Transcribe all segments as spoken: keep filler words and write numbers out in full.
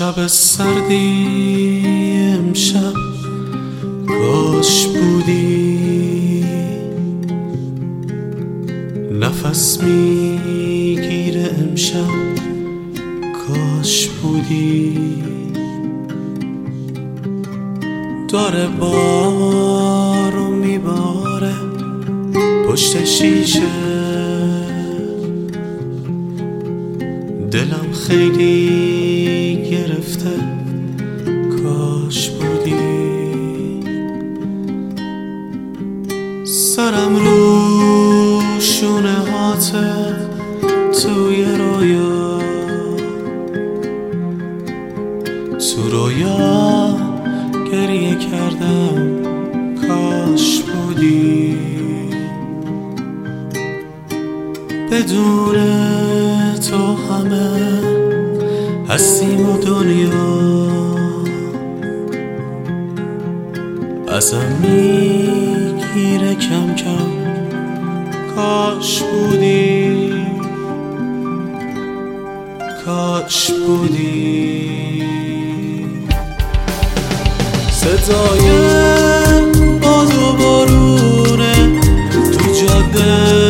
شب سردی امشب کاش بودی، نفس میگیره امشب کاش بودی. داره بارو میباره پشت شیشه، دلم خیلی گرفته کاش بودی. سرم رو شونه هاته توی رویا، تو رویا گریه کردم کاش بودی. بدون تو همه هستیم و دنیا ازم میگیره کم کم کاش بودی، کاش بودی. صدای باد و بارونه تو جاده،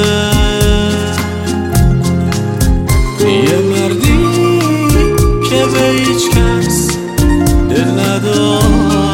یه مردی که به هیچ کس دل نداره،